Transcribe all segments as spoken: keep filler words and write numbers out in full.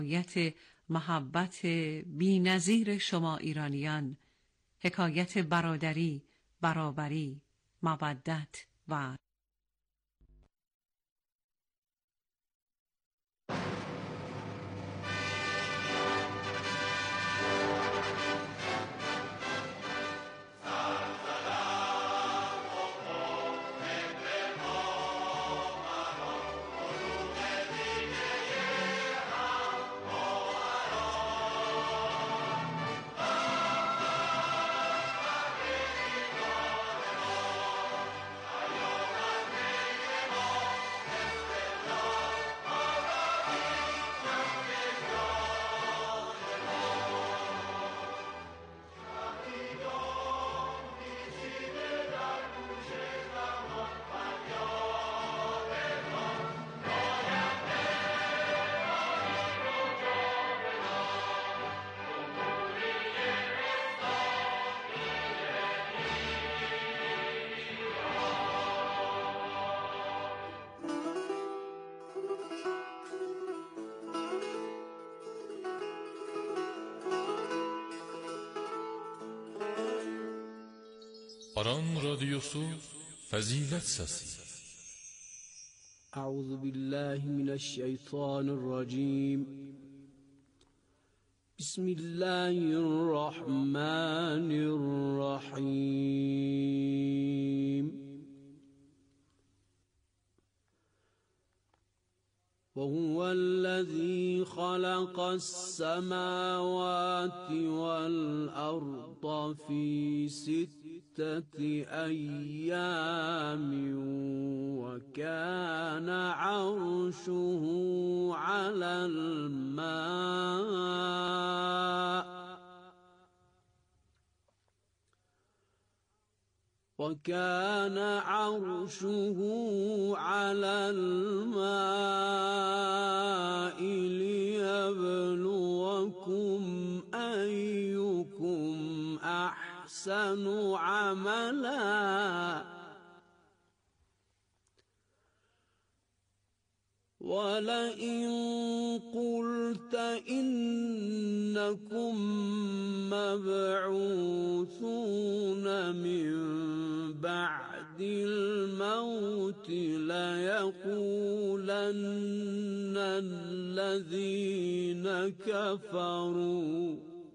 حکایت محبت بی‌نظیر شما ایرانیان، حکایت برادری، برابری، مودت و Aran Radyosu Fazilet Sesi. Euzu billahi mineşşeytanirracim. Bismillahirrahmanirrahim. وهو الذي خلق السماوات والأرض في ستة أيام وكان عرشه على الماء وكان عرشه على الماء ليبلوكم أيكم أحسن عملا ولئن قلت إنكم مبعوثون من بعد الموت ليقولن الذين كفروا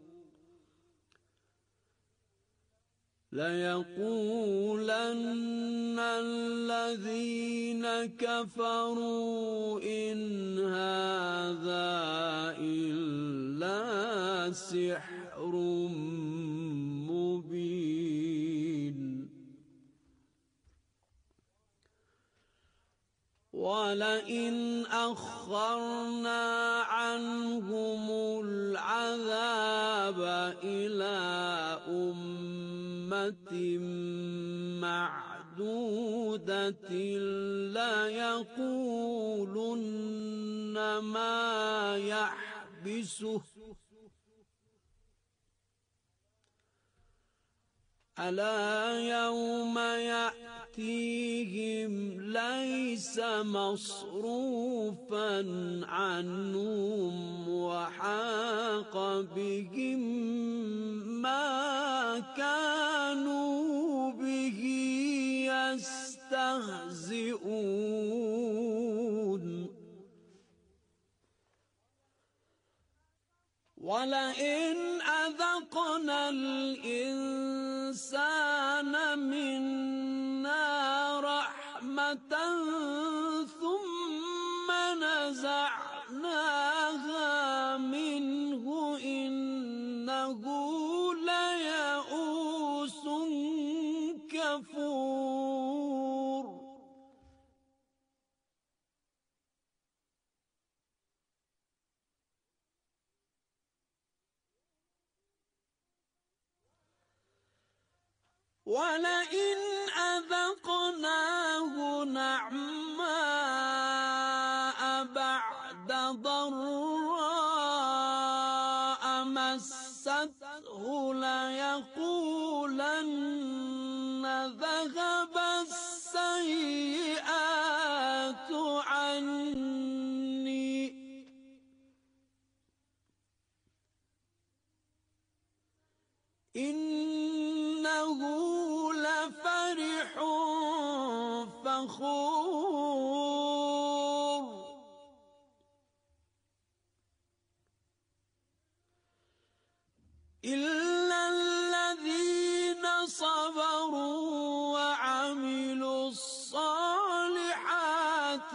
ليقولن الذين كفروا إن هذا إلا سحر مبين ولئن أخرنا عنهم العذاب إلى أمة معدودة ليقولن ما يحبسه ألا يوم يأتيهم ليس مصروفا عنهم وحاق بهم ما كانوا به يستهزئون ولئن أذقنا الإنسان منا رحمة ثم نزعناها منه إنه ليئوس كفور ولئن أذقناه نعماء بعد ضراء مسته ليقولن ذهب السيئات. السيئات عني. إنه لفرح فخور إلا الذين صبروا وعملوا الصالحات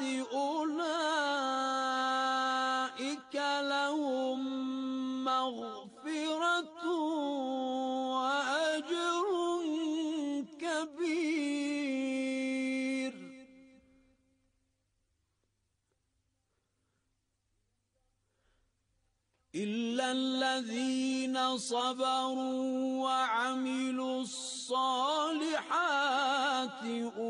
أولئك لهم مغفرة وأجر كبير إلا الذين صبروا وعملوا الصالحات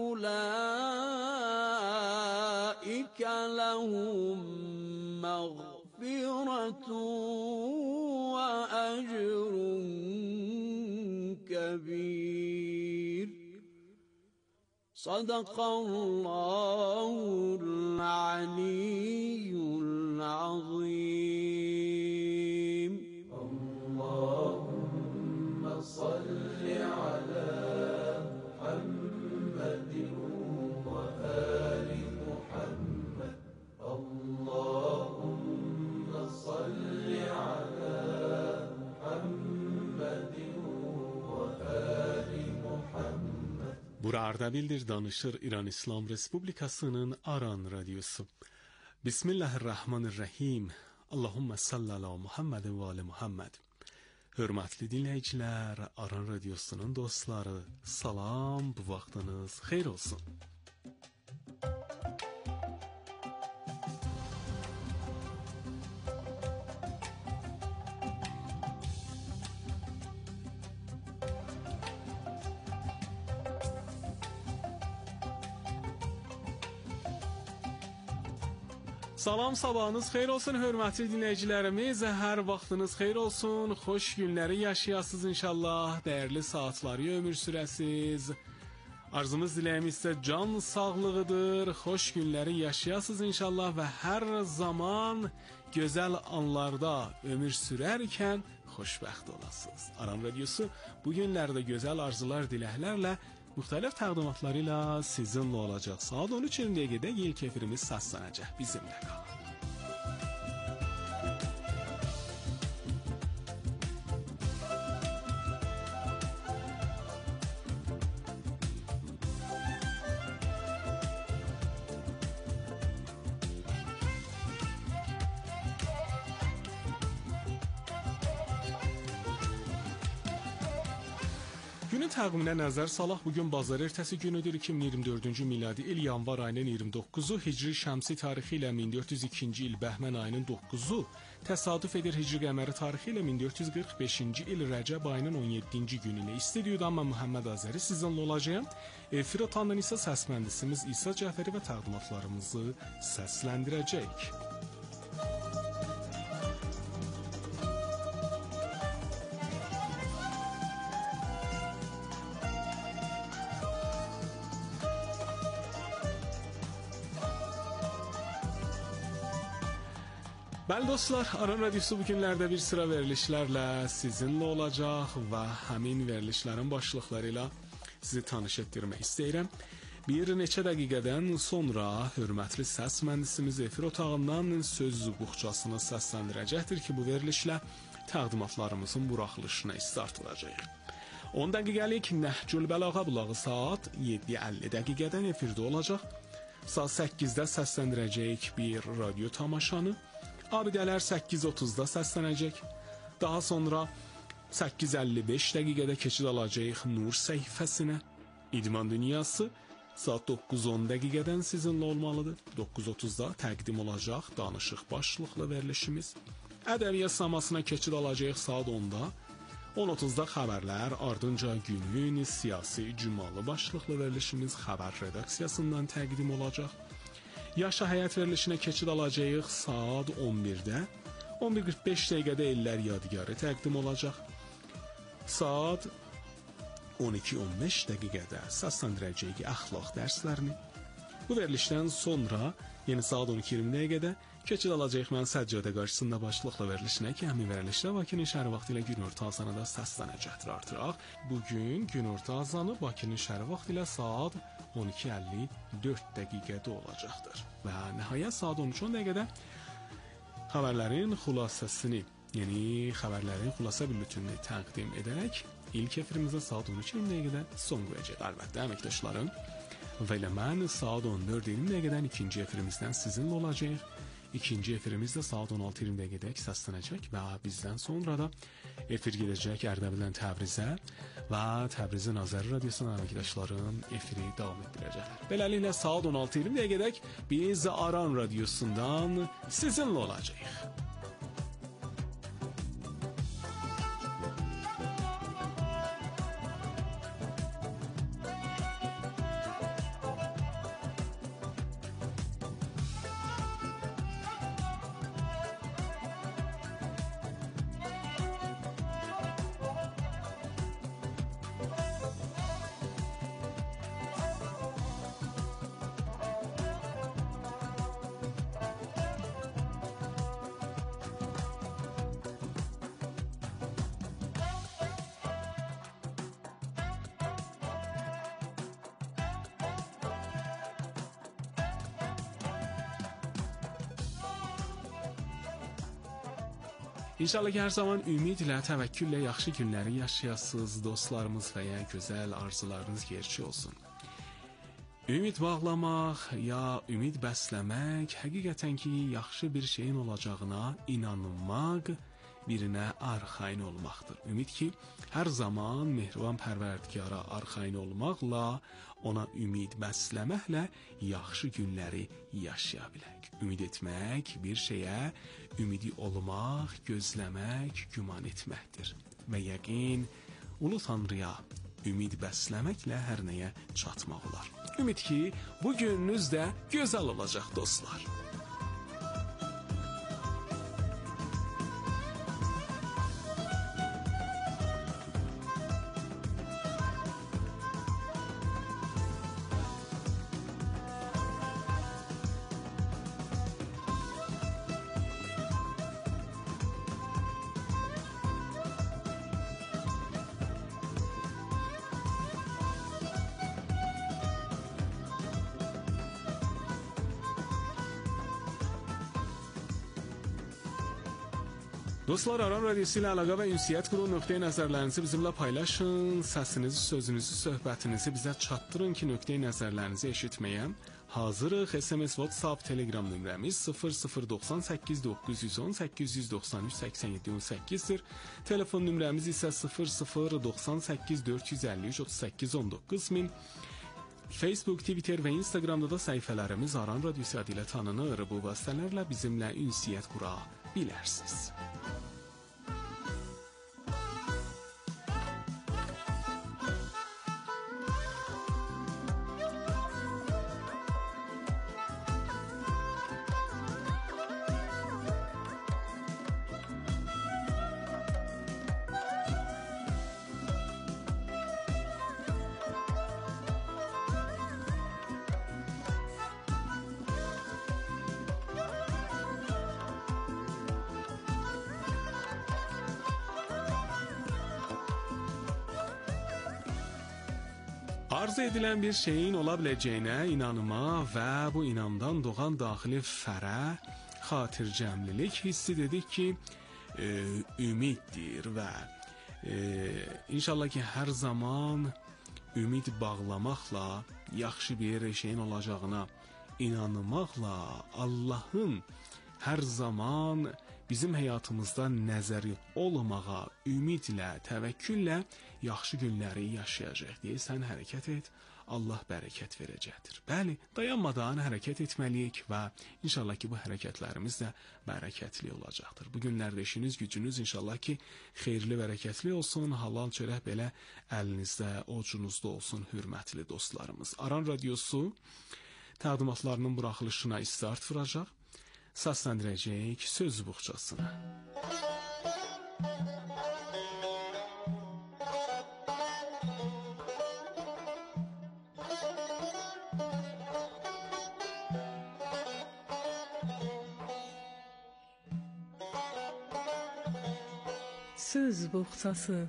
أولئك لهم مغفرة وأجر كبير صدق الله العلي العظيم. اللهم صل على محمد وآل محمد. اللهم صل على محمد وآل محمد. Bura Ardabildir, danışır İran İslam Respublikasının Aran Radyosu. Bismillahirrahmanirrahim. Allahümme salli ala Muhammed ve ala Muhammed. Hörmətli dinləyicilər, Aran Radyosunun dostları, salam, bu vaxtınız xeyir olsun. Salam, sabahınız xeyir olsun hörmətli dinləyicilərimiz. Hər vaxtınız xeyir olsun. Xoş günləri yaşayasınız inşallah. Dəyərli saatları ömür sürəsiz. Arzumuz, diləyimiz isə can sağlığıdır. Xoş günləri yaşayasınız inşallah və hər zaman gözəl anlarda ömür sürərkən xoşbəxt olasınız. Aran Radyosu bu günlərdə gözəl arzular, diləklərlə müxtəlif təqdimatlarıyla sizinlə olacaq. Saat on üç iyirmi dəqiqədə ilk efirimiz səslənəcək. Bizimlə qalın. Günün təqviminə nəzər salaq. Bugün bazar ertəsi günüdür. iki min iyirmi dördüncü miladi il yanvar ayının iyirmi doqquzu, Hicri şəmsi tarixi ilə min dörd yüz ikinci il Bəhmən ayının doqquzu, təsadüf edir Hicri qəməri tarixi ilə min dörd yüz qırx beşinci il Rəcəb ayının on yeddinci günü ilə. İstudiyada mən Muhammed Azəri sizinlə olacağım. Efir otandan isə səs mühəndisimiz İsa Cəfəri və təqdimatlarımızı səsləndirəcək. Bəli dostlar, Aran Radyosu bu günlərdə bir sıra verilişlərlə sizinlə olacaq və həmin verilişlərin başlıqları ilə sizi tanış etdirmək istəyirəm. Bir neçə dəqiqədən sonra hörmətli səs mühəndisimiz efir otağından söz buxçasını səsləndirəcəkdir ki, bu verilişlə təqdimatlarımızın buraxılışına start vuracaq. on dəqiqəlik Nəhcül Bəlağa bulağı saat yeddi əlli dəqiqədən efirdə olacaq. Saat səkkizdə səsləndirəcəyik bir radio tamaşanı. Abidələr səkkiz otuzda səslənəcək. Daha sonra səkkiz əlli beş dəqiqədə keçid alacağıq Nur səhifəsinə. İdman dünyası saat doqquz on dəqiqədən sizinlə olmalıdır. doqquz otuzda təqdim olacaq danışıq başlıqlı verilişimiz. Ədəbiyyat samasına keçid alacağıq saat onda. on otuzda xəbərlər, ardınca günün siyasi cümalı başlıqlı verilişimiz xəbər redaksiyasından təqdim olacaq. Yaşa həyat verilişinə keçid alacağıq saat on birdə. on bir qırx beş dəqiqədə Ellər Yadigarı təqdim olacaq. Saat on iki on beş dəqiqədə səsləndirəcəyik əxlaq dərslərini. Bu verilişdən sonra, yəni saat on iki iyirmi dəqiqədə keçid alacağıq. Mən səccadə qarşısında başlıqla verilişinə ki, həmin verilişdə Bakının şəhəri vaxtı ilə günorta azanı da səslənəcəkdir artıraq. Bugün günorta azanı Bakının şəhəri vaxtı ilə saat on iki əlli dörd dəqiqədə olacaqdır. Və nəhayət saat on üç on dəqiqədə xəbərlərin xülasəsini, yəni xəbərlərin xülasə bülletenini təqdim edərək ilk efirimizdə saat on üç iyirmi dəqiqədə son qoyacaq. Əlbəttə əməkdaşlarım və elə mən saat on dörd iyirmi dəqiqədən ikinci efirimizdən sizinlə olacaq. İkinci efirimiz də saat on altı iyirmi dəqiqədə səslənəcək və bizdən sonra da efir gedəcək Ərdəbildən Təbrizə və Təbrizin Azəri Radiosunun əməkdaşlarım efiri davam etdirəcəklər. Beləliklə saat on altı iyirmi dəqiqədə biz Aran Radiosundan sizinlə olacağıq. İnşallah ki, hər zaman ümidlə, təvəkküllə yaxşı günləri yaşayasınız, dostlarımız və ya gözəl arzularınız gerçək olsun. Ümid bağlamaq ya ümid bəsləmək, həqiqətən ki, yaxşı bir şeyin olacağına inanmaq, birinə arxayın olmaqdır. Ümid ki, hər zaman mehriban pərverdigara arxayın olmaqla, ona ümid bəsləməklə yaxşı günləri yaşaya bilək. Ümid etmək bir şeyə, ümidi olmaq, gözləmək, güman etməkdir. Və yəqin, ulu Tanrıya ümid bəsləməklə hər nəyə çatmaq olar. Ümid ki, bu gününüz də gözəl olacaq dostlar. Dostlar, Aran Radiosu ilə əlaqə və ünsiyyət qurun, nöqteyi nəzərlərinizi bizimlə paylaşın, səsinizi, sözünüzü, söhbətinizi bizə çatdırın ki, nöqteyi nəzərlərinizi eşitməyə hazırıq. S M S, WhatsApp, Telegram nömrəmiz sıfır sıfır doxsan səkkiz doqquz yüz on səkkiz yüz doxsan üç səksən yeddi on səkkizdir. Telefon nömrəmiz isə sıfır sıfır doxsan səkkiz dörd yüz əlli üç otuz səkkiz on doqquz min. Facebook, Twitter və Instagramda da səhifələrimiz Aran Radiosu adı ilə tanınır. Bu vasitələrlə bizimlə ünsiyyət qura bilərsiniz. Arzu edilən bir şeyin ola biləcəyinə inanma və bu inamdan doğan daxili fərə, xatircəmlilik hissi dedik ki, e, ümiddir və e, inşallah ki, hər zaman ümid bağlamaqla, yaxşı bir şeyin olacağına inanmaqla, Allahın hər zaman bizim həyatımızda nəzəri olmağa, ümidlə, təvəkküllə yaxşı günləri yaşayacaq deyə sən hərəkət et, Allah bərəkət verəcəkdir. Bəli, dayanmadan hərəkət etməliyik və inşallah ki, bu hərəkətlərimiz də bərəkətli olacaqdır. Bu günlərdə işiniz, gücünüz inşallah ki, xeyirli, bərəkətli olsun, halal çörək belə əlinizdə, ocuunuzda olsun, hürmətli dostlarımız. Aran Radiosu təqdimatlarının buraxılışına istart vuracaq. Səsləndirəcək söz buxçasını. Söz boğçası.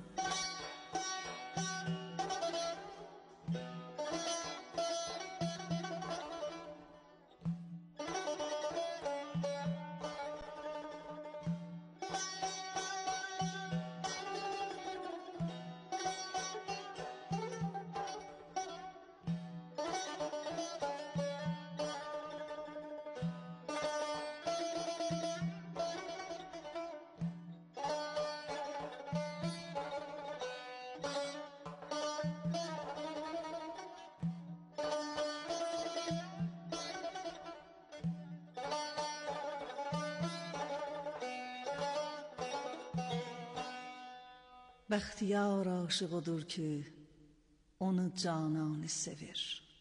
Bəxtiyar aşık odur ki, onu cananı sevir.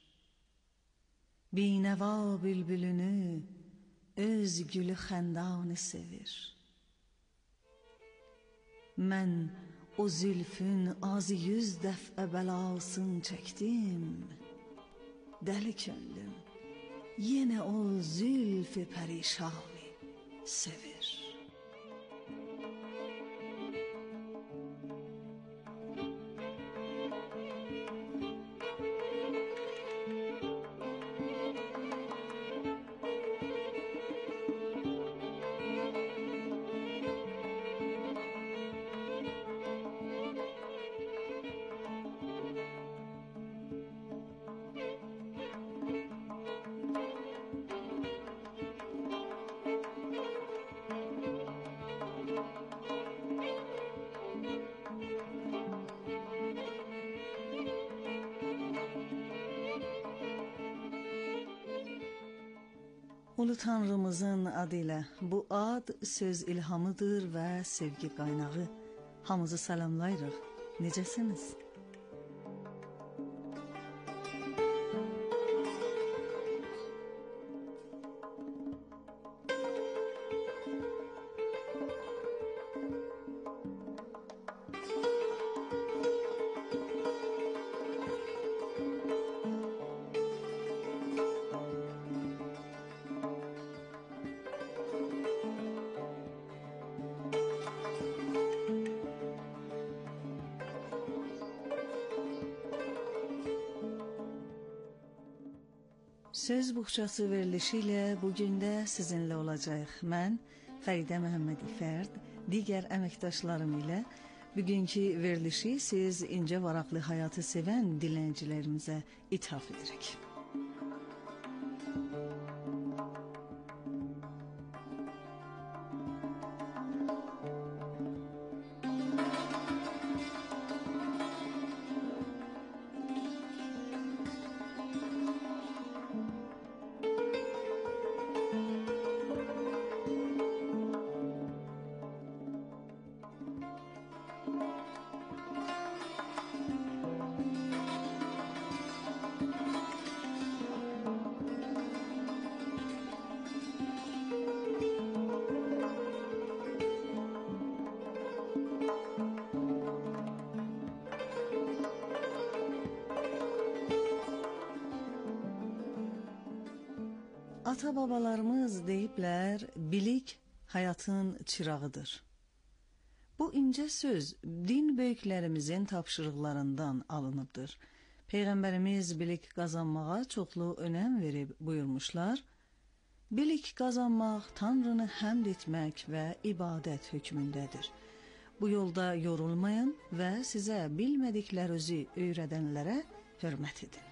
Binəva bülbülünü, öz gülü xəndanı sevir. Mən o zülfün az yüz dəfə bəlasını çəkdim. Dəli könlüm, yenə o zülfü pərişanı sevir. Ulu Tanrımızın adı ilə bu ad söz ilhamıdır və sevgi qaynağı. Hamınızı salamlayırıq. Necəsiniz? Söz buxçası verilişi ilə bugün də sizinlə olacaq. Mən Fəridə Məhəmməd İfərd, digər əməkdaşlarım ilə bugünkü verilişi siz incə varaqlı həyatı sevən dinləyicilərimizə ithaf edirik. Ata-babalarımız deyiblər, bilik həyatın çırağıdır. Bu incə söz din böyüklərimizin tapşırıqlarından alınıbdır. Peyğəmbərimiz bilik qazanmağa çoxlu önəm verib buyurmuşlar. Bilik qazanmaq Tanrını həmd etmək və ibadət hökmündədir. Bu yolda yorulmayın və sizə bilmədiklərinizi öyrədənlərə hörmət edin.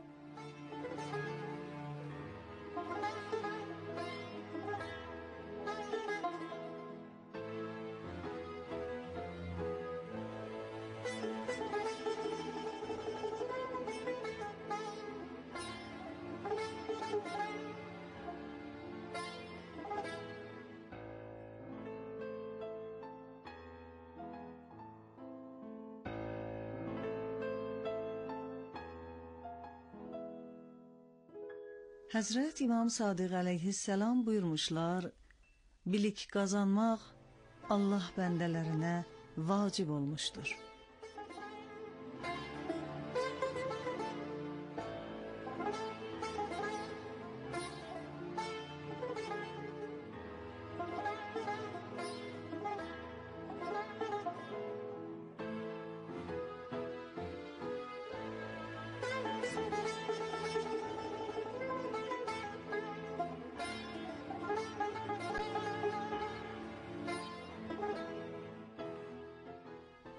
Həzrət İmam Sadiq əleyhissalam buyurmuşlar, bilik qazanmaq Allah bəndələrinə vacib olmuşdur.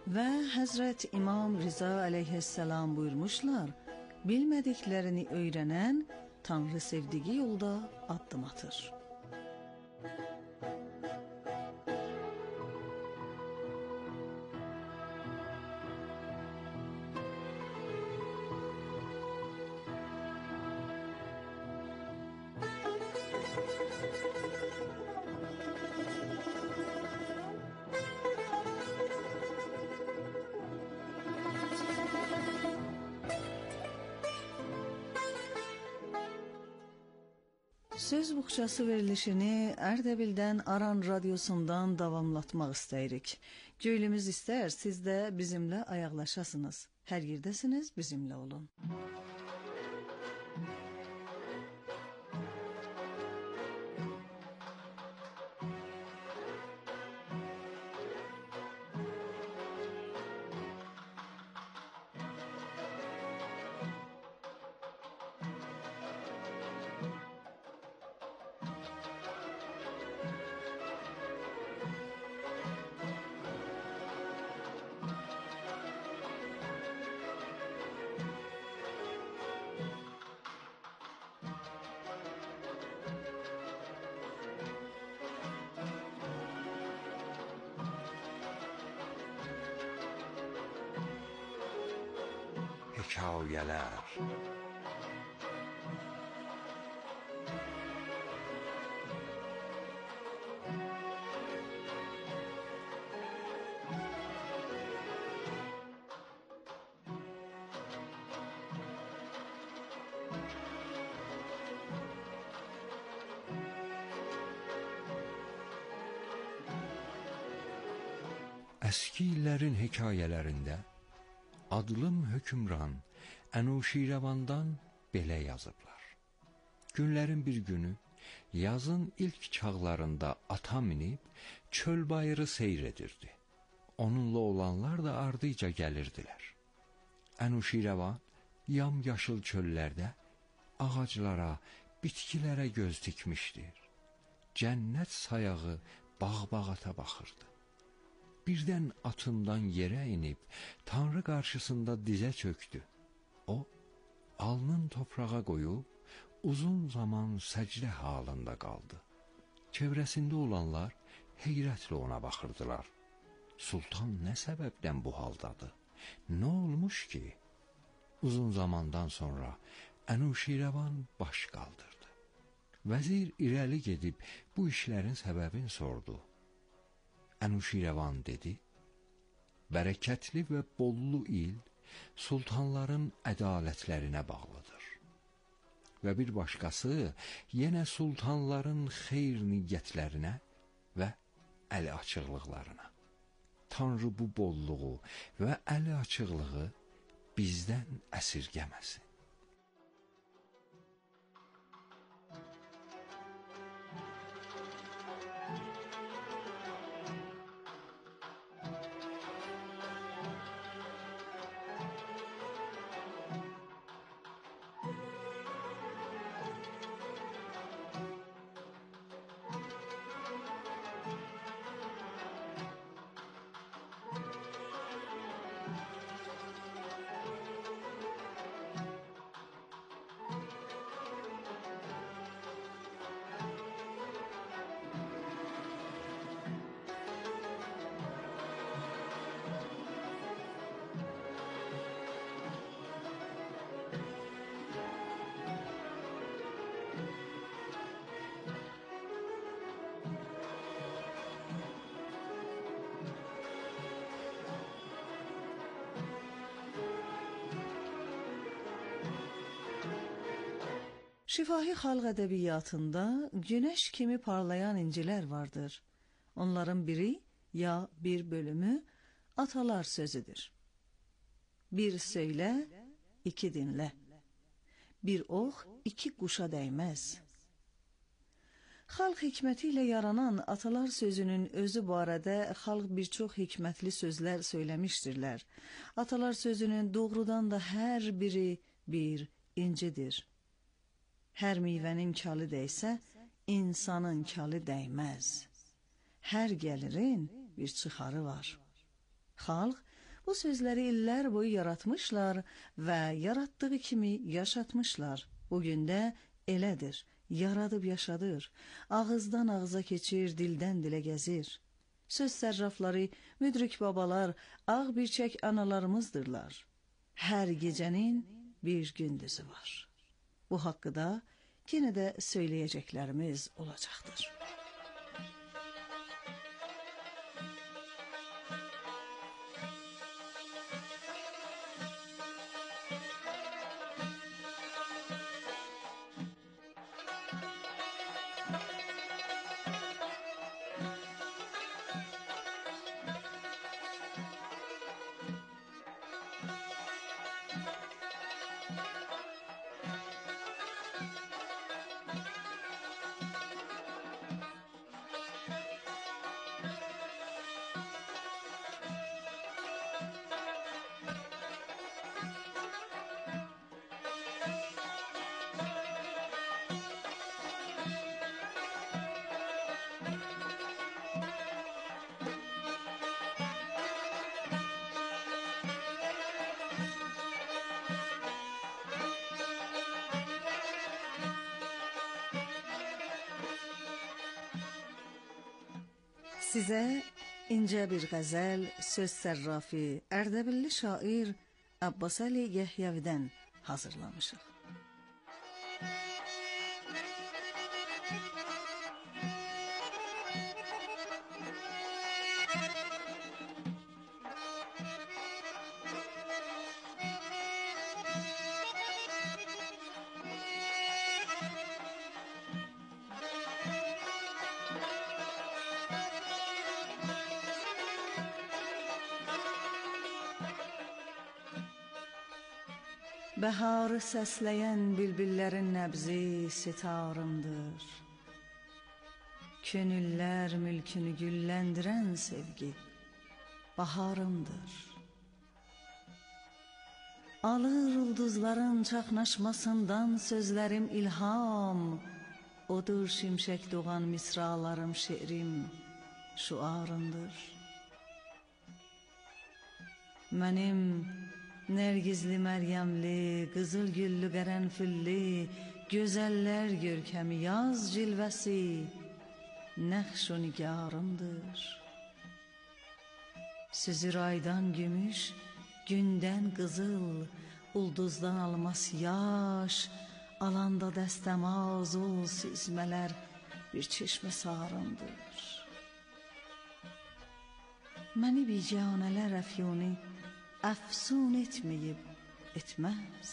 Ve Hazret İmam Rıza aleyhisselam buyurmuşlar, bilmediklerini öğrenen Tanrı sevdiği yolda adım atır. Söz buxçası verilişini Erdebil'den Aran Radyosu'ndan davamlatmaq istəyirik. Göylümüz istər, siz də bizimlə ayaqlaşasınız. Hər yerdəsiniz, bizimlə olun. Hekayələr. Əski illərin hekayələrində Adlım hökümran Ənuşirəvandan belə yazıblar. Günlərin bir günü yazın ilk çağlarında ata minib çöl bayırı seyr edirdi. Onunla olanlar da ardıca gəlirdilər. Ənuşirəvan yamyaşıl çöllərdə ağaclara, bitkilərə göz dikmişdir. Cənnət sayağı bağ-bağata baxırdı. Birdən atından yerə inib Tanrı qarşısında dizə çöktü. O, alnın toprağa qoyub uzun zaman səcdə halında qaldı. Çevrəsində olanlar heyrətlə ona baxırdılar. Sultan nə səbəbdən bu haldadır? Nə olmuş ki? Uzun zamandan sonra Ənuşirəvan baş qaldırdı. Vəzir irəli gedib bu işlərin səbəbini sordu. Ənuşirəvan dedi, bərəkətli və bollu il sultanların ədalətlərinə bağlıdır. Və bir başqası yenə sultanların xeyr niyyətlərinə və əli açıqlıqlarına. Tanrı bu bolluğu və əli açıqlığı bizdən əsirgəməsin. Şifahi xalq ədəbiyyatında günəş kimi parlayan incilər vardır. Onların biri ya bir bölümü atalar sözüdür. Bir söylə, iki dinlə. Bir ox iki quşa dəyməz. Xalq hikməti ilə yaranan atalar sözünün özü barədə xalq bir çox hikmətli sözlər söyləmişdirlər. Atalar sözünün doğrudan da hər biri bir incidir. Hər meyvənin kalı dəysə, insanın kalı dəyməz. Hər gəlirin bir çıxarı var. Xalq Bu sözləri illər boyu yaratmışlar və yaratdığı kimi yaşatmışlar. Bugün də elədir, yaradıb yaşadır. Ağızdan ağıza keçir, dildən dilə gəzir. Söz sərrafları, müdrik babalar, ağ birçək analarımızdırlar. Hər gecənin bir gündüzü var. Bu haqqında yenə də söyləyəcəklərimiz olacaqdır. Sizə incə bir qəzəl, söz sərrafi, Ərdəbilli şair Abbas Əli Yəhyavidən hazırlamışıq. Bəharı səsləyən bülbüllərin nəbzi sitarımdır. Könüllər mülkünü gülləndirən sevgi baharımdır. Alır ulduzların çaxnaşmasından sözlərim ilham, odur şimşək doğan misralarım şeirim şuarımdır. Mənim Nərgizli, Məryəmli, qızıl güllü, qərənfilli, gözəllər görkəmi yaz cilvəsi, nəxş-u nigarımdır. Süzür aydan gümüş, gündən qızıl, ulduzdan almas yaş, alanda dəstəmaz ol süzmələr bir çeşmə sarımdır. Məni biganələr əfyuni əfsun etməyib etməz.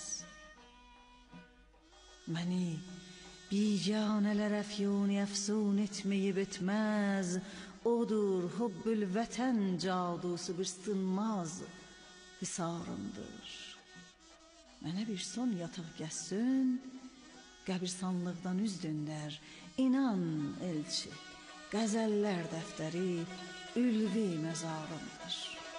Məni biganələr əfyuni əfsun etməyib etməz. Odur hubbül vətən cadusu bir sınmaz hisarımdır. Mənə bir son yataq gəzsin, qəbirstanlıqdan üz döndər. İnan elçi, qəzəllər dəftəri ülvi məzarımdır.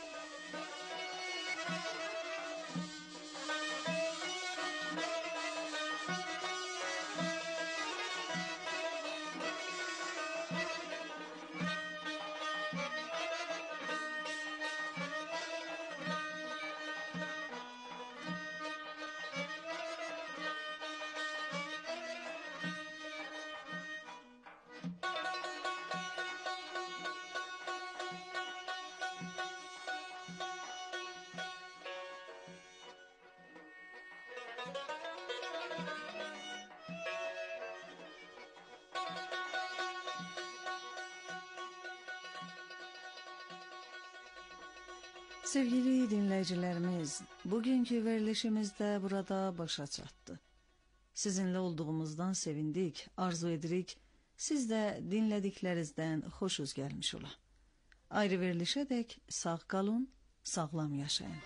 Sevgili dinləyicilərimiz, bugünkü verilişimizdə burada başa çatdı. Sizinlə olduğumuzdan sevindik, arzu edirik, siz də dinlədiklərinizdən xoşuz gəlmiş ola. Ayrı verilişədək sağ qalın, sağlam yaşayın.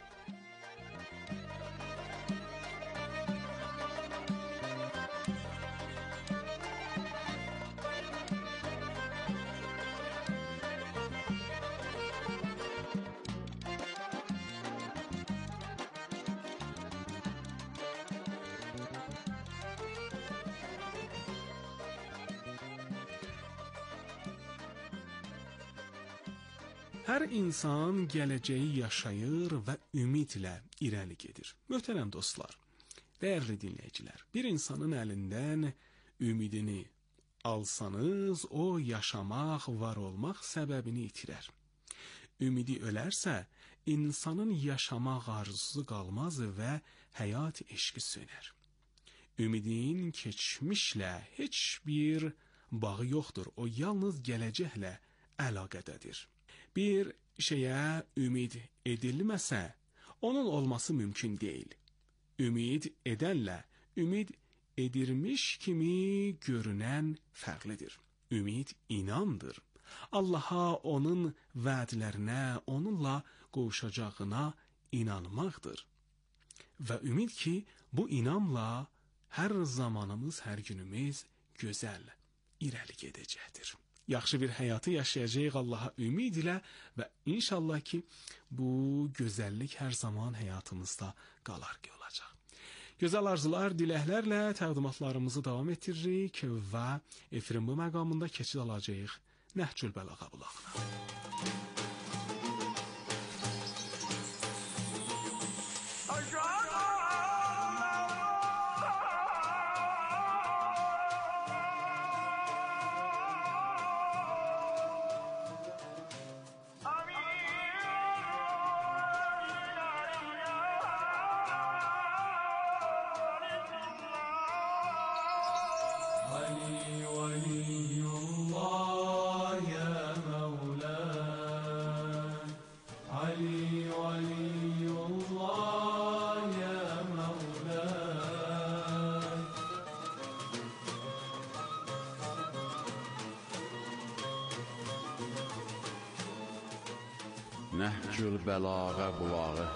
Hər insan gələcəyi yaşayır və ümidlə irəli gedir. Möhtərəm dostlar, dəyərli dinləyicilər, bir insanın əlindən ümidini alsanız, o yaşamaq, var olmaq səbəbini itirər. Ümidi ölərsə, insanın yaşamaq arzusu qalmaz və həyat eşqi sönər. Ümidin keçmişlə heç bir bağı yoxdur, o yalnız gələcəklə əlaqədədir. Bir şeyə ümid edilməsə, onun olması mümkün deyil. Ümid edənlə ümid edilmiş kimi görünən fərqlidir. Ümid inamdır. Allaha, onun vədlərinə, onunla qovuşacağına inanmaqdır. Və ümid ki, bu inamla hər zamanımız, hər günümüz gözəl irəli gedəcəkdir. Yaxşı bir həyatı yaşayacağıq Allaha ümid ilə və inşallah ki, bu gözəllik hər zaman həyatımızda qalar ki olacaq. Gözəl arzular, diləklərlə təqdimatlarımızı davam etdiririk və efirin bu məqamında keçid alacağıq Nəhcül Bəlağa bulağına. Nəhcül Bəlağa bulağı.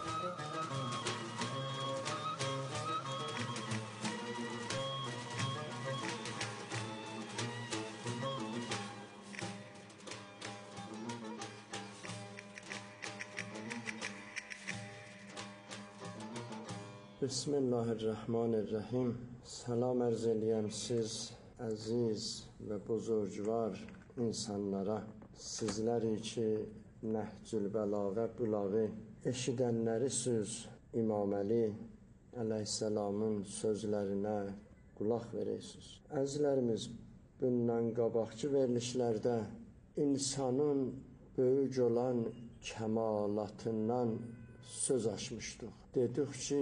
Bismillahirrahmanirrahim. Salam arz eləyəm siz əziz və buzurgvar insanlara. Sizlər ki Nəhcül Bəlağa bulağı eşidənləri söz İmam Əli əleyhissalamın sözlərinə qulaq verirsiniz. Əzizlərimiz, bundan qabaqçı verilişlərdə insanın böyük olan kəmalatından söz açmışdıq. Dedik ki,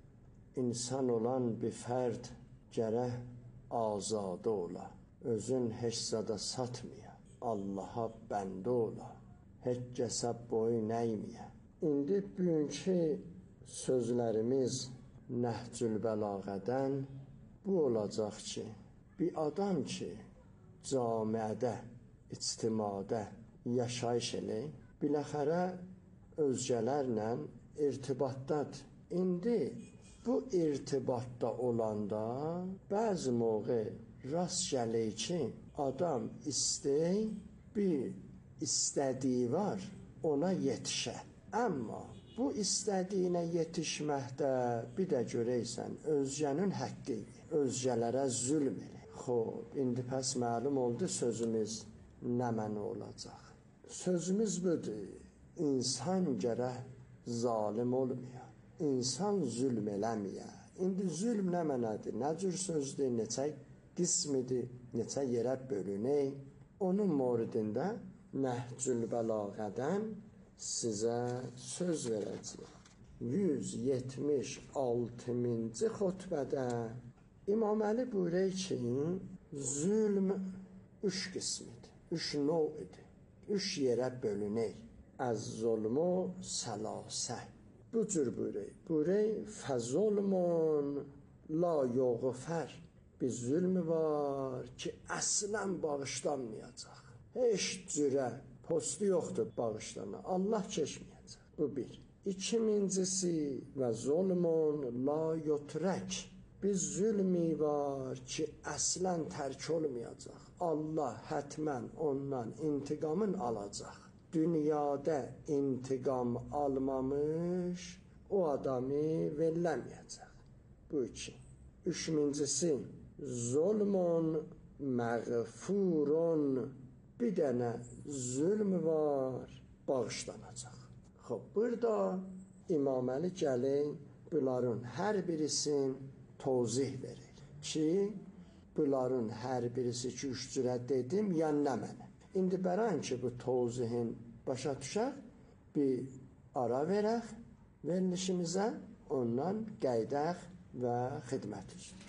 insan olan bir fərd gərək azadə ola, özün heç zada satmaya, Allaha bəndə ola, heç kəsə boyun əyməyə. İndi bugünkü sözlərimiz Nəhcül Bəlağədən bu olacaq ki, bir adam ki, camiədə, ictimada yaşayış elə, biləxərə özgələrlə irtibatdadır. İndi bu irtibatda olanda bəzi moqe rast gəlir ki, adam istəy, bir istədiyi var, ona yetişə. Amma bu istədiyinə yetişməkdə bir də görəysən, özgənin haqqı, özgələrə zülm elə. Xob, indi pəs məlum oldu sözümüz nə mənə olacaq. Sözümüz budur, insan gərək zalim olmaya, insan zülm eləməyə. İndi zülm nə mənədir, nə cür sözdür, neçə qismidir, neçə yerə bölünək. Onun moridində Nəhcül Bəlağədən sizə söz verəcəyim. yüz yetmiş altıncı xutbədə İmam Əli buyurur ki, zülm üç qismidir, üç növ idi, üç yerə bölünək. Əz-zulmu səlasə. Bu cür buyurur. Buyurur, fəzulmun la yoğfər. Bir zülm var ki, əslən bağışlanmayacaq. Heç cürə postu yoxdur bağışlana. Allah keçməyəcək. Bu bir. İkincisi və zulmun la yutrək. Bir zülmi var ki, əslən tərk olmayacaq. Allah hətmən ondan intiqamın alacaq. Dünyada intiqam almamış, o adamı veriləməyəcək. Bu iki. Üçüncüsü, zulmun məğfurun. Bir dənə zülm var bağışlanacaq. Xoş, burada İmam Əli gəlin bunların hər birisini tozih verir ki, bunların hər birisi ki, üç cürə dedim, ya nə mənə. İndi bərən ki, bu tozihin başa düşək, bir ara verək verilişimizə, ondan qəydək və xidmət üçün.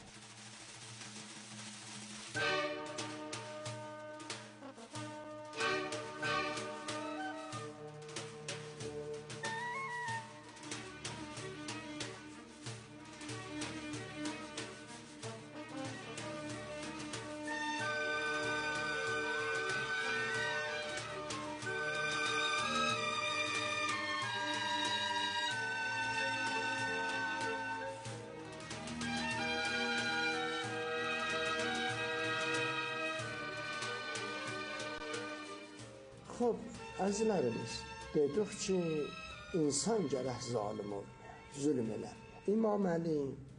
Xoş, əzizlərimiz, dedik ki, insan gərək zalim olmuyor, zülm eləmiyor. İmam Əli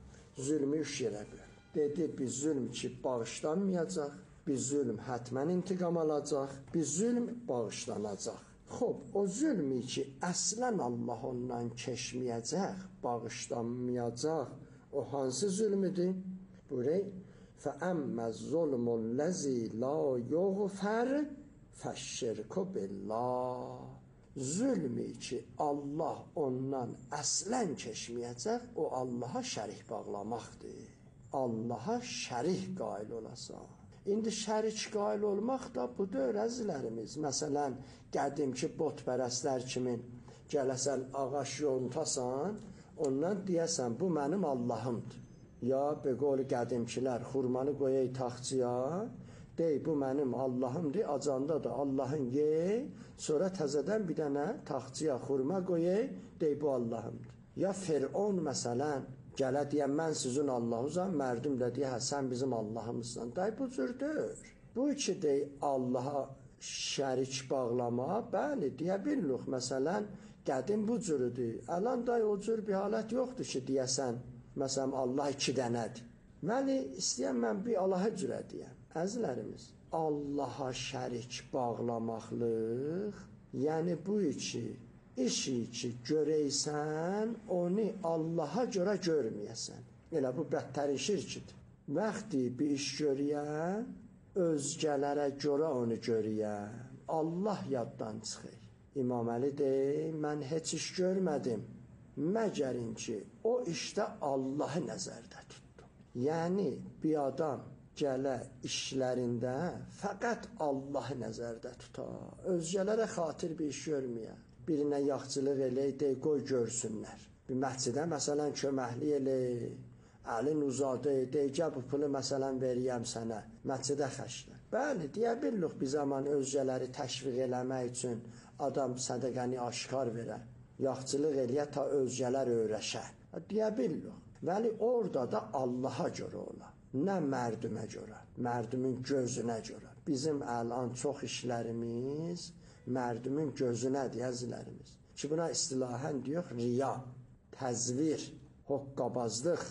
zülmü üç yerə böl. Dedi, bir zülm ki, bağışlanmayacaq, bir zülm hətmən intiqam alacaq, bir zülm bağışlanacaq. Xoş, o zülmü ki, əslən Allah ondan keçməyəcək, bağışlanmayacaq, o hansı zülmüdür? Burayı, فَأَمَّ الظُّلْمُ الَّذِي لَا يُغْفَرْ فَشِّرْكُ بِاللّٰهِ. Zülmü ki, Allah ondan əslən keçməyəcək, o Allaha şərik bağlamaqdır. Allaha şərik qail olasan. İndi şərik qail olmaq da budur, əzizlərimiz. Məsələn, qədimki botpərəstlər kimin gələsən ağac yontasan, ondan deyəsən, bu mənim Allahımdır. Ya, be qolu qədimkilər, xurmanı qoyay taxçıya, dey, bu mənim Allahımdır, acanda da Allahın ye, sonra təzədən bir dənə taxçıya xurma qoyay, dey, bu Allahımdır. Ya Fir'on məsələn, gələ deyən, mən sizin Allahınızam, mərdum da deyə, hə, sən bizim Allahımızsan. Dey, bu cürdür. Bu ki, dey, Allaha şərik bağlama, bəli, deyə bilirik, məsələn, qədim bu cürüdür. Əlan, day, o cür bir halət yoxdur ki, deyəsən, məsələn, Allah iki dənədir. Məli, istəyən mən bir Allaha cürə deyəm. Əzizlərimiz, Allaha şərik bağlamaqlıq, yəni bu iki, işi ki, görəysən, onu Allaha görə görməyəsən. Elə bu bədtərin şirkidir. Vaxtı bir iş görəyən, özgələrə görə onu görəyən, Allah yaddan çıxır. İmam Əli deyir, mən heç iş görmədim, məgərin ki, o işdə Allahı nəzərdə tutdum. Yəni, bir adam gələ işlərində fəqət Allahı nəzərdə tuta, özgələrə xatir bir iş görməyə, birinə yaxçılıq elək, dey, qoy görsünlər. Bir məscidə, məsələn, köməkli elək, əlin uzadı, dey, gəl bu pulu, məsələn, veriyəm sənə, məscidə xəşlə. Bəli, deyə bilirik, bir zaman özgələri təşviq eləmək üçün adam sədəqəni aşkar verər, yaxçılıq eləyə ta özgələr öyrəşə. Deyə bilirik, vəli orada da Allaha görə ola. Nə mərdümə görə, mərdumun gözünə görə. Bizim əlan çox işlərimiz mərdumun gözünədir, əzizlərimiz. Ki, buna istilahən deyək, riya, təzvir, hoqqabazlıq.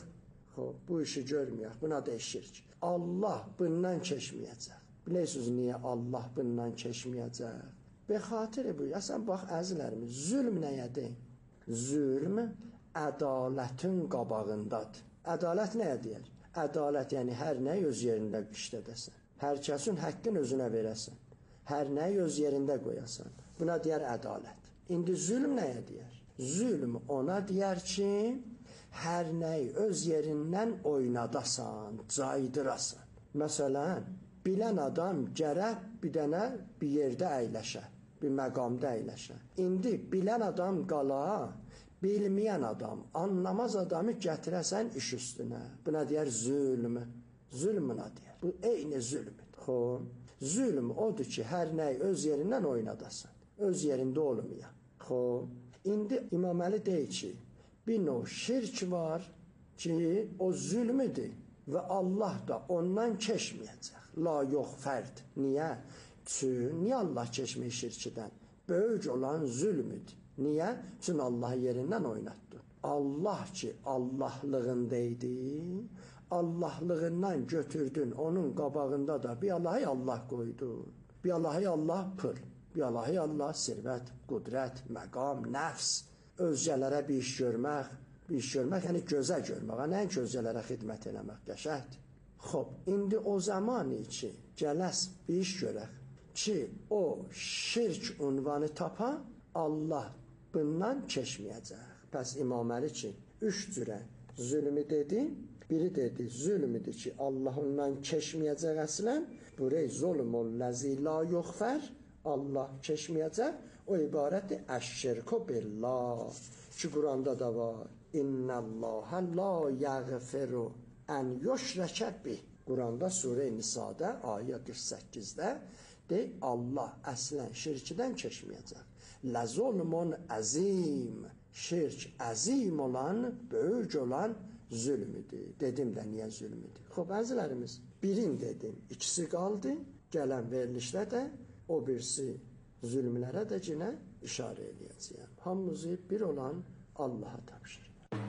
Bu işi görməyək, buna da şirk. Allah bundan keçməyəcək. Bilirsiniz, niyə Allah bundan keçməyəcək? Be xatiri bu, əsən bax, əzizlərimiz, zülm nəyədir? Zülm ədalətin qabağındadır. Ədalət nəyə deyər? Ədalət, yəni hər nəyi öz yerində işlədəsən. Hər kəsin həqqin özünə verəsən. Hər nəyi öz yerində qoyasan. Buna deyər ədalət. İndi zülm nəyə deyər? Zülm ona deyər ki, hər nəyi öz yerindən oynadasan, caydırasan. Məsələn, bilən adam gərək bir dənə bir yerdə əyləşə, bir məqamda əyləşə. İndi bilən adam qala, bilməyən adam, anlamaz adamı gətirəsən iş üstünə. Buna deyər zülm. Zülm buna deyər. Bu eyni zülmdür. Xoş. Zülm odur ki, hər nəyi öz yerindən oynadasan. Öz yerində olmayan. Xoş. İndi İmam Əli deyir ki, bir növ şirk var ki, o zülmüdür və Allah da ondan keçməyəcək. La yox fərd. Niyə? Çünki niyə Allah keçmək şirkidən? Böyük olan zülmüdür. Niyə? Çünki Allahı yerindən oynatdın. Allah ki, Allahlığındaydı, Allahlığından götürdün, onun qabağında da bir Allahı Allah qoydun. Bir Allahı Allah pır, Bilahi Allah, sirvət, qudrət, məqam, nəfs, özgələrə bir iş görmək, bir iş görmək, yəni gözə görmək, nəinki özgələrə xidmət eləmək, qəşəkdir. Xob, indi o zaman ki, gələs bir iş görək ki, o şirk unvanı tapa, Allah bundan keçməyəcək. Pəs İmam Əli ki, üç cürə zülmü dedi, biri dedi zülmüdür ki, Allah ondan keçməyəcək əslən, buraya zulmul ləzi la yuxfər, Allah keçməyəcək, o ibarətdir əşşirku billah, ki Quranda da var, İnnəllâhə la yəğfiru ən yüşrəkə bih. Quranda Surə-i Nisa'da ayə qırx səkkizdə de Allah əslən şirkdən keçməyəcək. Ləzulmun əzim, şirk əzim olan, böyük olan zülmüdür. Dedim də niyə zülmüdür? Xob, əzizlərimiz, birin dedim, ikisi qaldı, gələn verilişdə də o birisi zülmlərə də yenə işarə edəcəyəm. Hamımızı bir olan Allaha tapşırır.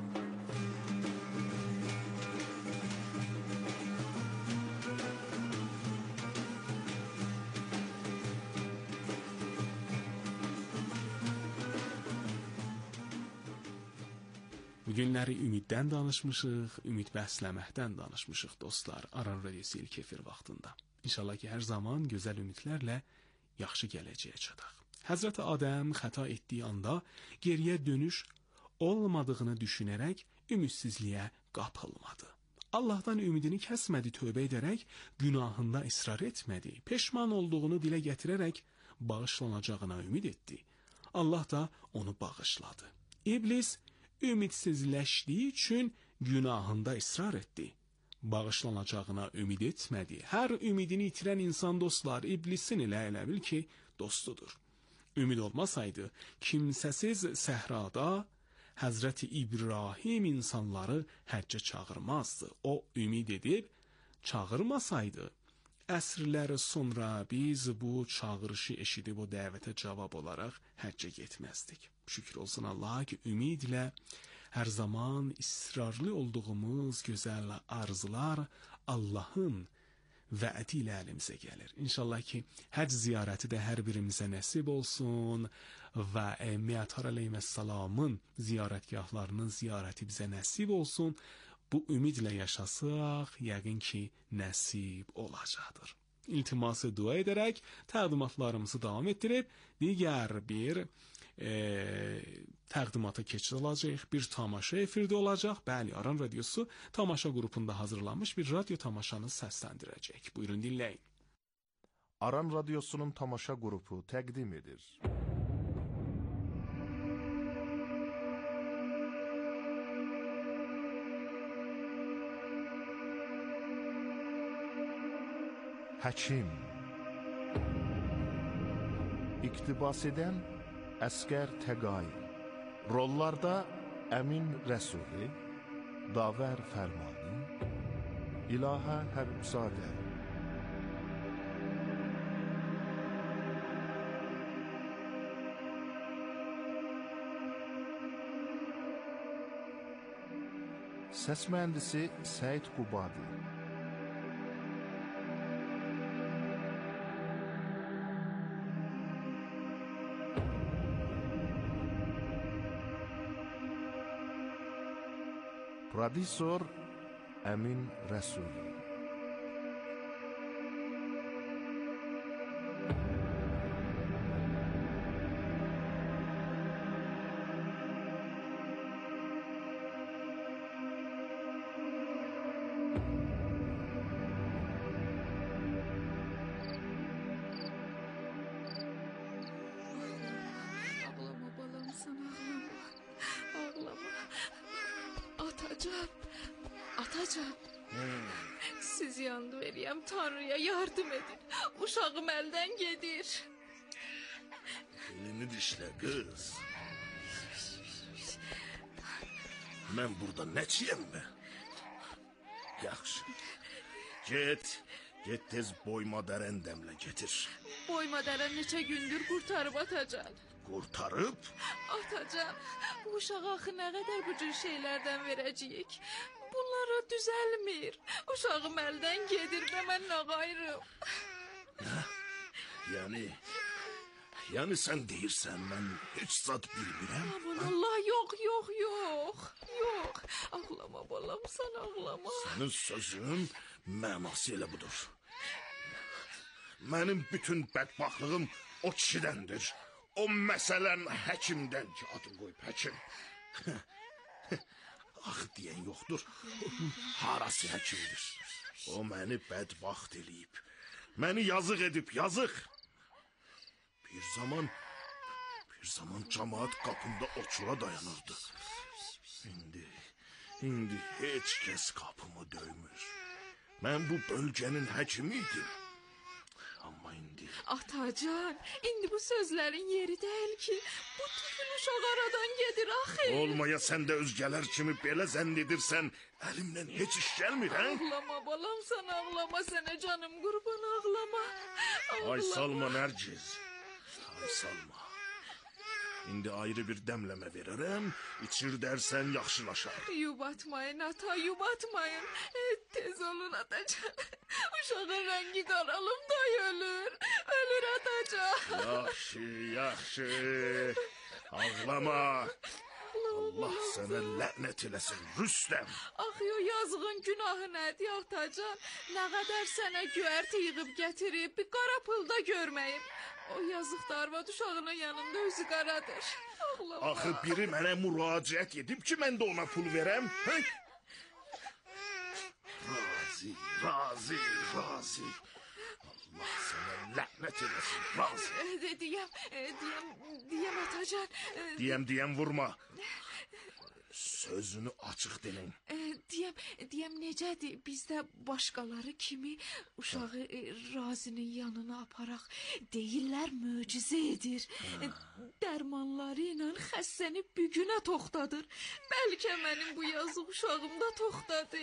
Bu günləri ümiddən danışmışıq, ümid bəsləməkdən danışmışıq dostlar, Aran Radiosu ilk efir vaxtında. İnşallah ki, hər zaman gözəl ümidlərlə yaxşı gələcəyə çataq. Həzrəti Adəm xəta etdiyi anda geriyə dönüş olmadığını düşünərək ümidsizliyə qapılmadı. Allahdan ümidini kəsmədi, tövbə edərək günahında israr etmədi, peşman olduğunu dilə gətirərək bağışlanacağına ümid etdi. Allah da onu bağışladı. İblis ümidsizləşdiyi üçün günahında israr etdi. Bağışlanacağına ümid etmədi. Hər ümidini itirən insan dostlar, iblisin elə elə bil ki, dostudur. Ümid olmasaydı, kimsəsiz səhrada Həzrəti İbrahim insanları həccə çağırmazdı. O ümid edib çağırmasaydı, əsrlər sonra biz bu çağırışı eşidib o dəvətə cavab olaraq həccə getməzdik. Şükür olsun Allaha ki, ümidlə hər zaman israrlı olduğumuz gözəl arzular Allahın vədi ilə əlimizə gəlir. İnşallah ki, həcc ziyarəti də hər birimizə nəsib olsun və Miyətar əleyhissalamın ziyarətgahlarının ziyarəti bizə nəsib olsun. Bu ümidlə yaşasaq, yəqin ki, nəsib olacaqdır. İltiması dua edərək təqdimatlarımızı davam etdirib, digər bir e, təqdimata keçid olacaq, bir tamaşa efirdə olacaq. Bəli, Aran Radiosu tamaşa qrupunda hazırlanmış bir radyo tamaşanı səsləndirəcək. Buyurun, dinləyin. Aran Radiosunun tamaşa qrupu təqdim edir. Həkim. İqtibas edən Əskər Təqay. Rollarda Əmin Rəsuli, Davər Fərmani, İlahə Hərbzadə. Səs mühəndisi Səid Qubadi. Prodüsor Əmin Rəsuli. Ağlama balam, sen ağlama. Ağlama. Atacağım. Atacağım. Hmm. Siz yandı veriyəm, Tanrı'ya yardım edin. Uşağım elden gedir. Elini dişle kız. Ben burada neçiyim mi? Yaxşı. Get, get tez boyma dərən dəmlə getir. Boyma dərən neçə gündür kurtarıp atacağım. Kurtarıp? Atacağım. Bu uşağa axı nə qədər bu cür şeylərdən verəcəyik. Bunlara düzəlmir. Uşağım eldən gedir və mən nə qayrım. Hə? Yani, Yəni sən deyirsən, mən heç zat bilmirəm. Aman Allah, yox, yox, yox. Yox. Ağlama balam, sən ağlama. Sənin sözün mənası elə budur. Mənim bütün bədbaxtlığım o kişidəndir. O məsələn həkimdən ki, adı qoyub həkim. Ax deyən yoxdur. Harası həkimdir. O məni bədbaxt eləyib. Məni yazıq edib, yazıq. Bir zaman, bir zaman cemaat qapında oçura dayanırdı. İndi, indi heç kəs qapımı döymür. Mən bu bölgənin həkimi idim. Amma indi... Atacan, indi bu sözlərin yeri deyil ki, bu tüfül uşaq aradan gedir axı. Olmaya sən də özgələr kimi belə zənn edirsən, əlimdən heç iş gəlmir, hə? Ağlama balam, sən ağlama, sənə canım qurban, ağlama. Ağlama. Ay salma Nərgiz, ay salma. İndi ayrı bir dəmləmə verərəm, içir dərsən yaxşılaşar. Yubatmayın ata, yubatmayın. E, tez olun atacan. Uşağın rəngi qaralım da ölür. Ölür atacan. Yaxşı, yaxşı. Ağlama. Allah sənə lənət eləsin, Rüstəm. Axı o yazığın günahı nədir atacan? Nə qədər sənə göyərti yığıb gətirib, bir qara pılda görməyib. O yazıq da arvad uşağının yanında özü qaradır. Ağlama. Axı biri mənə müraciət edib ki, mən də ona pul verəm. Hə? Razi, razi, razi. Allah sənə lənət eləsin, razi. E, deyəm, e, deyəm, deyəm atacan. E, Deyəm, deyəm vurma. Sözünü açıq deyin. E, deyəm, deyəm necədir? Biz də başqaları kimi uşağı e, Razinin yanına aparaq. Deyirlər möcüzə edir. E, dərmanları ilə xəstəni bir günə toxtadır. Bəlkə mənim bu yazıq uşağım da toxtadı.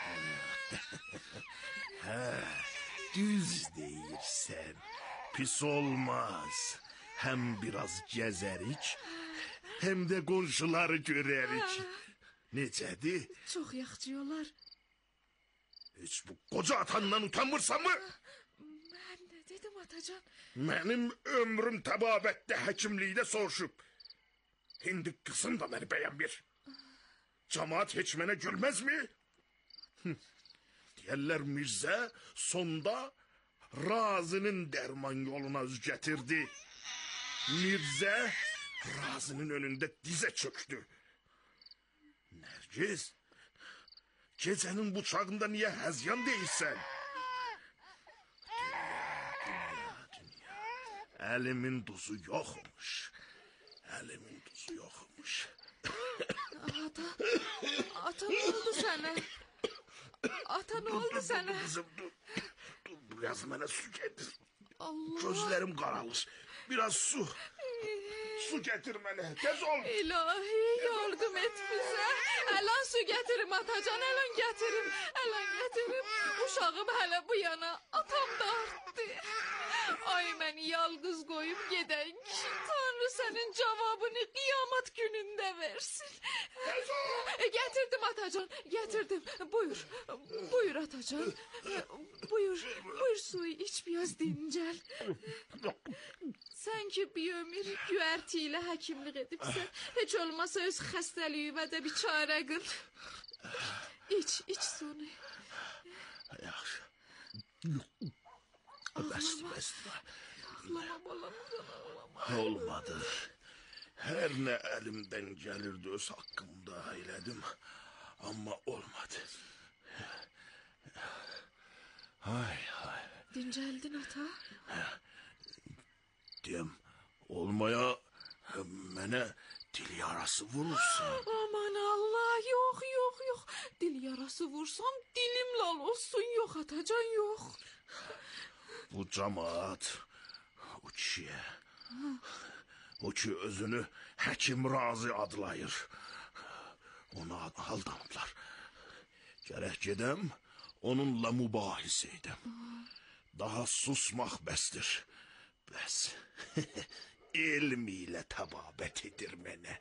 Hə, düz deyirsən. Pis olmaz. Həm biraz gəzərik, həm də qonşuları görərik. Necədir? Çox yaxşı olar. Heç bu qoca atandan utanmırsan mı? Mən nə dedim atacan? Mənim ömrüm təbabətdə həkimlikdə soruşub. İndi qızım da məni bəyənmir. Camaat heç mənə gülməzmi? Deyərlər Mirzə sonda Razinin dərman yoluna üz gətirdi. Mirzə Razinin önündə dizə çöktü. Nərgiz, gecənin bu çağında niyə həzyan deyirsən? Dünya, dünya, dünya. Əlimin duzu yoxmuş. Əlimin duzu yoxmuş. Ata, ata nə oldu sənə? Ata nə oldu sənə? Kızım dur, dur biraz mənə su getir. Allah. Gözlerim qaralır. Biraz su. Su getir mənə, tez ol. İlahi, yardım et bizə. Ələn su gətirim atacan, ələn gətirim. Ələn gətirim. Uşağım hələ bu yana, atam da artdı. Ay məni yalqız qoyub gedək ki, Tanrı sənin cavabını qiyamət günündə versin. E, gətirdim atacan, gətirdim. Buyur, buyur atacan. Buyur, buyur suyu iç biraz dincəl. Sən ki bir ömür güvərti ilə həkimlik edibsən, heç olmasa öz xəstəliyimə də bir çarə qıl. İç, iç sonu. Yaxşı. Bəsdir, bəsdir. Ağlama balamdan, ağlama. Olmadı. Hər nə əlimdən gəlirdi öz haqqımda elədim. Amma olmadı. Ay, ay. Dincəldin ata? Deyəm, olmaya mənə dil yarası vurursan. Aman Allah, yox, yox, yox. Dil yarası vursam dilim lal olsun, yox atacan, yox. Bu cemaat o kişiyə, o ki özünü həkim Razı adlayır. Onu aldanıblar. Gərək gedəm, onunla mübahisə edəm. Daha susmaq bəsdir. Bəs, elm ilə təbabət edir mənə.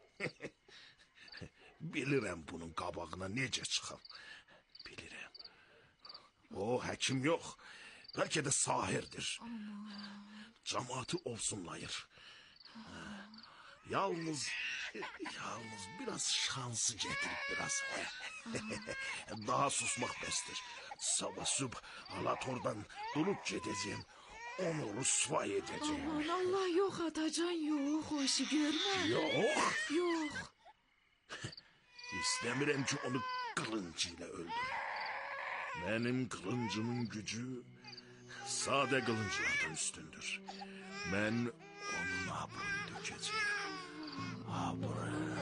Bilirəm bunun qabağına necə çıxam. Bilirəm. O həkim yox, bəlkə də sahirdir. Cemaatı olsunlayır. Yalnız, yalnız biraz şansı getirip biraz. Daha susmak bestir. Sabah sübh Alator'dan durup gideceğim. Onu rüsva edeceğim. Aman Allah yok Atacan yok. O işi görme. Yok. Yok. İstemiyorum ki onu kılıncıyla öldür. Benim kılıncımın gücü sade kılınclardan üstündür. Ben onun abrını dökeceğim. Abrı.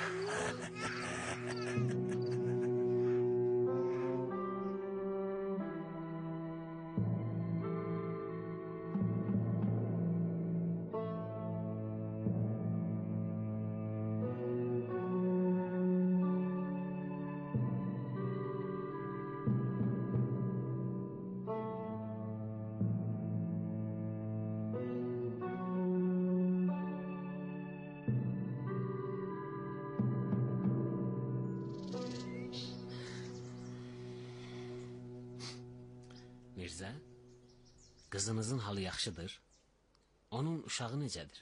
Mirzə, qızınızın halı yaxşıdır. Onun uşağı necədir?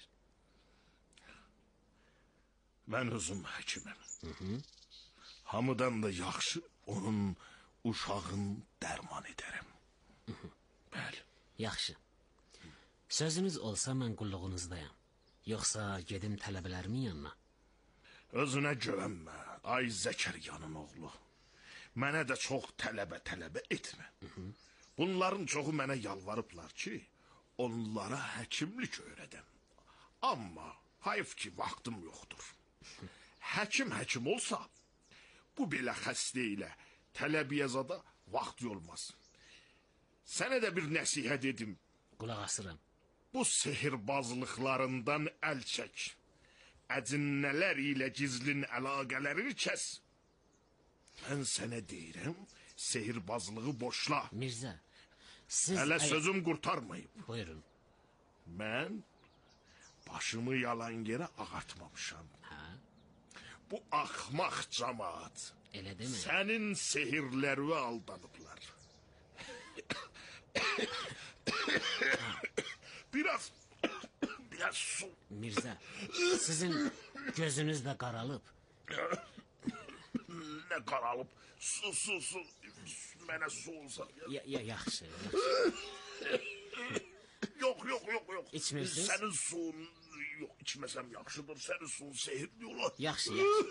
Ben özüm həkimim. Hı -hı. Hamıdan da yaxşı onun uşağın dərman edərəm. Hı -hı. Bəli. Yaxşı. Sözünüz olsa mən qulluğunuzdayam. Yoxsa gedim tələbələrimin yanına. Özünə güvənmə, ay Zəkəryanın oğlu. Mənə də çox tələbə tələbə etmə. Hı -hı. Bunların çoxu mənə yalvarıblar ki, onlara həkimlik öyrədəm. Amma hayf ki, vaxtım yoxdur. Həkim həkim olsa, bu belə xəstə ilə tələbiyə zada vaxt olmaz. Sənə də bir nəsihət edim. Qulaq asıram. Bu sehirbazlıqlarından əl çək. Əcinnələr ilə gizlin əlaqələrini kəs. Mən sənə deyirəm, sehirbazlığı boşla. Mirzə, siz... Hələ sözüm qurtarmayıb. Buyurun. Mən başımı yalan yerə ağartmamışam. Hə? Bu axmaq camaat. Elə demə. Sənin sehirlərini aldanıblar. Biraz, biraz su. Mirzə, sizin gözünüz də qaralıb. Ne qaralıb? Su, su, su. Mənə su olsa. Ya, ya, yaxşı, yaxşı. Yox, yox, yox, yox. İçmirsiniz? Sənin suyun, yox, içməsəm yaxşıdır. Sənin suyun sehirli olar. Yaxşı, yaxşı.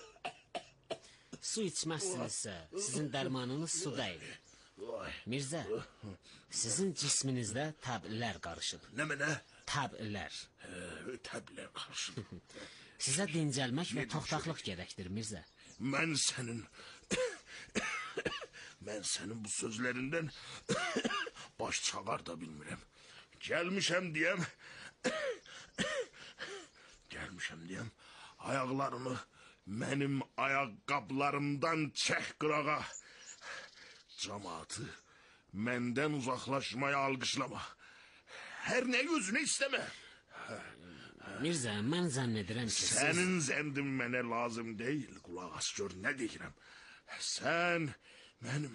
Su içməzsinizsə, sizin dərmanınız su deyil. Mirzə, sizin cisminizdə təblər qarışıb. Nə mənə? Təblər. Təblər qarışıb. Sizə dincəlmək və toxtaqlıq gərəkdir, Mirzə. Mən sənin... Mən sənin bu sözlərindən baş çağar da bilmirəm. Gəlmişəm deyəm... Gəlmişəm deyəm... Ayaqlarını mənim ayaqqablarımdan çək qırağa. Camaatı məndən uzaqlaşmaya alqışlama. Hər nəyi özünə istəmə. Mirzə, mən zənn edirəm ki, siz... Sənin zəndin mənə lazım deyil. Qulaq as gör, nə deyirəm. Sən mənim...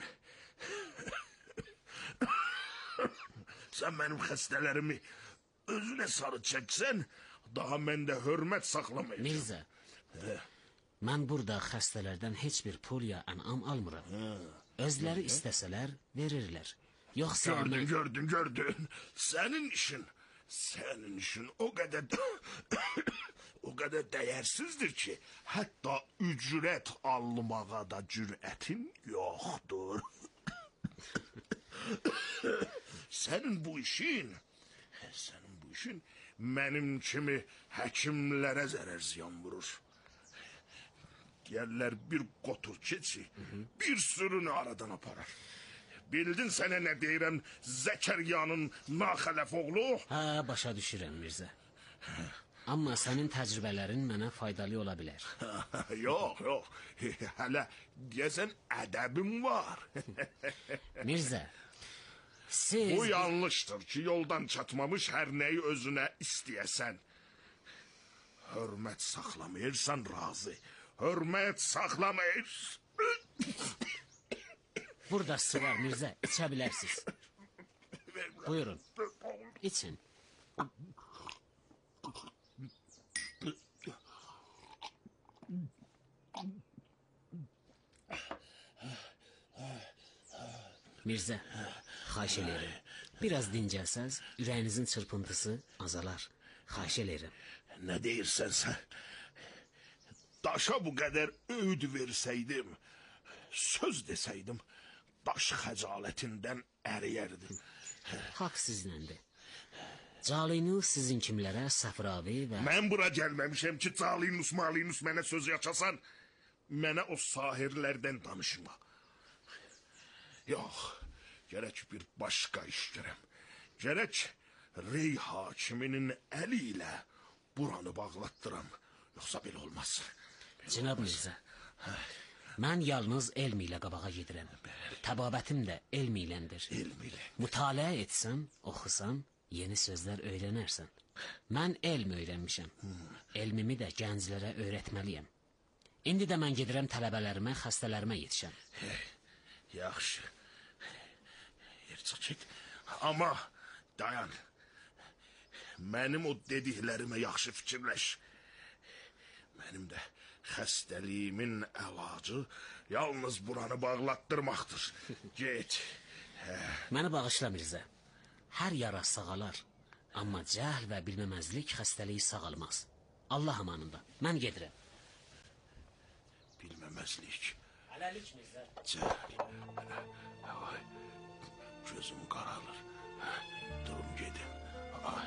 Sən mənim xəstələrimi özünə sarı çəksən, daha məndə hörmət saxlamayacaq. Mirzə, mən burada xəstələrdən heç bir pul ya ənam almıram. Özləri istəsələr verirlər. Yoxsa... Gördün, mən... gördün, gördün. Sənin işin, sənin işin o qədər... o qədər dəyərsizdir ki, hətta ücrət almağa da cürətin yoxdur. Sənin bu işin, sənin bu işin mənim kimi həkimlərə zərər ziyan vurur. Gəllər bir qotur keçi, bir sürünü aradan aparar. Bildin sənə nə deyirəm Zəkəryanın naxələf oğlu? Hə, başa düşürəm, Mirzə. Amma sənin təcrübələrin mənə faydalı ola bilər. Yox, yox. Hələ deyəsən ədəbim var. Mirzə, siz... Bu yanlışdır ki, yoldan çatmamış hər nəyi özünə istəyəsən. Hörmət saxlamayırsan razı. Hörmət saxlamayırsan. Burada su var Mirzə, içə bilərsiniz. Buyurun, için. Mirzə, xahiş edirəm. Biraz dincəlsəz, ürəyinizin çırpıntısı azalar. Xahiş edirəm. Nə deyirsən sən? Daşa bu qədər öğüd versəydim, söz desəydim, daş xəcalətindən əriyərdim. Haqq sizinlədir. Calinus sizin kimlərə Səfravi və... Mən bura gəlməmişəm ki, Calinus, Malinus mənə söz açasan, mənə o sahirlərdən danışma. Yox, gərək bir başqa iş görəm. Gərək rey hakiminin əli ilə buranı bağlatdıram. Yoxsa belə olmaz. Cənab Mirzə, mən yalnız elm ilə qabağa gedirəm. Təbabətim də elm iləndir. Elm ilə. Mütaliə etsən, oxusan, yeni sözlər öyrənərsən. Mən elm öyrənmişəm. Elmimi də gənclərə öyrətməliyəm. İndi də mən gedirəm tələbələrimə, xəstələrimə yetişəm. Yaxşı. Yer çəkək. Amma dayan. Mənim o dediklərimə yaxşı fikirləş. Mənim də xəstəliyimin əlacı yalnız buranı bağlatdırmaqdır. Get. Məni bağışla Mirzə. Hər yara sağalar. Amma cəhl və bilməməzlik xəstəliyi sağalmaz. Allah amanında. Mən gedirəm. Bilməməzlik. Hələlik Mirzə. Cəhl. Ay, gözüm qaralır. Durum gedim. Ay.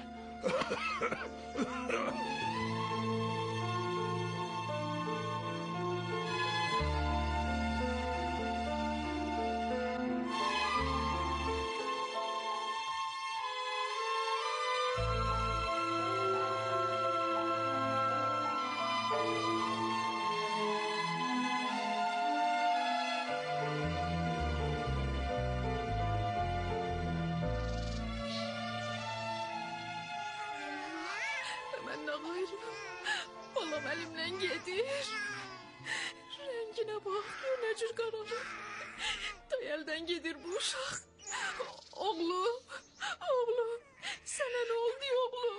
Mən nə qayırım? Balam əlimdən gedir. Rənginə bax, gör nə cür qaralır. Day əldən gedir bu uşaq. Oğlum, oğlum, sənə nə oldu oğlum?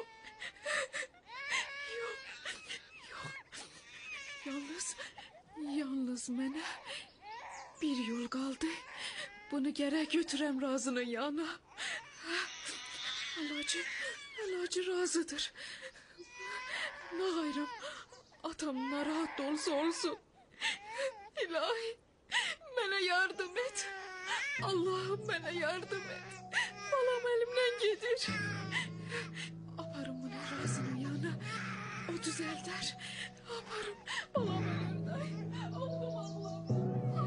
Yox, yox. Yalnız, yalnız mənə bir yol qaldı. Bunu gərək götürəm Razının yanına. Əlacı, əlacı razıdır. Nə qayırım, atam narahat olsa olsun. İlahi, mənə yardım et. Allah'ım mənə yardım et. Balam əlimdən gedir. Aparım bunu Razının yanına. O düzəldər. Aparım, balam ölürday. Oğlum Allah'ım.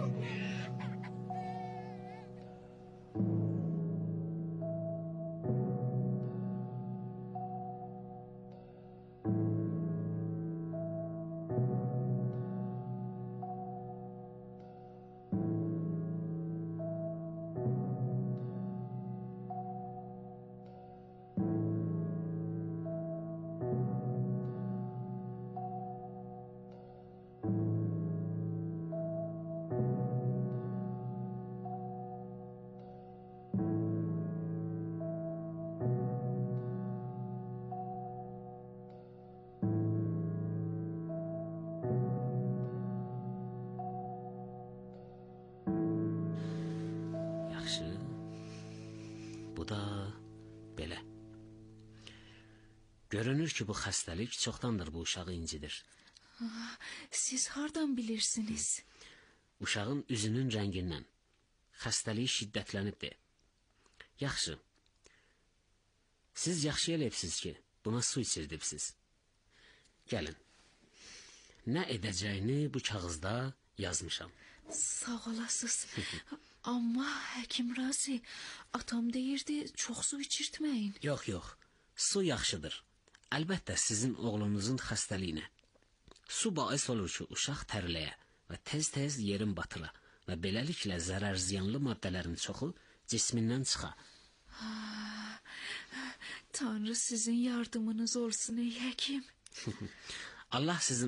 Bu da belə. Görünür ki, bu xəstəlik çoxdandır bu uşağı incidir. Siz hardan bilirsiniz? Uşağın üzünün rəngindən. Xəstəliyi şiddətlənibdir. Yaxşı. Siz yaxşı eləyibsiz ki, buna su içirdibsiz. Gəlin. Nə edəcəyini bu kağızda yazmışam. Sağ olasınız. Amma həkim razı. Atam deyirdi, çox su içirtməyin. Yox, yox. Su yaxşıdır. Əlbəttə sizin oğlunuzun xəstəliyinə. Su bais olur ki, uşaq tərləyə və tez-tez yerin batıra və beləliklə zərər ziyanlı maddələrin çoxu cismindən çıxa. Tanrı sizin yardımınız olsun ey həkim. Allah sizin